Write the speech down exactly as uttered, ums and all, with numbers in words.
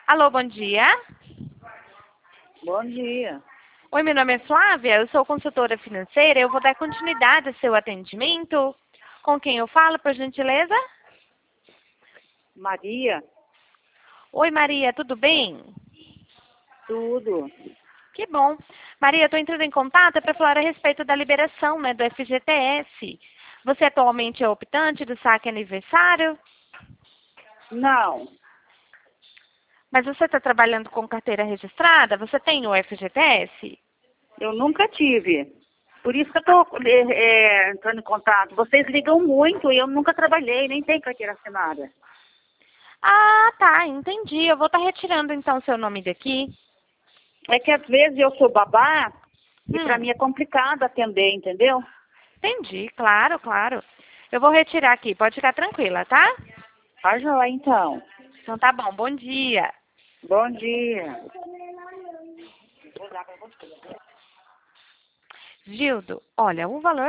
Alô, bom dia. Bom dia. Oi, meu nome é Flávia, eu sou consultora financeira. Eu vou dar continuidade ao seu atendimento. Com quem eu falo, por gentileza? Maria, Oi, Maria, tudo bem? tudo. Que bom. Maria, eu estou entrando em contato para falar a respeito da liberação, né, do F G T S. Você atualmente é optante do saque aniversário, Não, mas você está trabalhando com carteira registrada? Você tem o F G T S? eu nunca tive. Por isso que eu estou entrando em contato. Vocês ligam muito e eu nunca trabalhei, nem tenho carteira assinada. Ah, tá, entendi. Eu vou estar retirando então seu nome daqui. É que às vezes eu sou babá e para Hum, mim é complicado atender, entendeu? entendi, claro, claro. Eu vou retirar aqui, pode ficar tranquila, tá? Ah, joia, então. Então tá bom, bom dia. Bom dia. Gildo, olha, o valor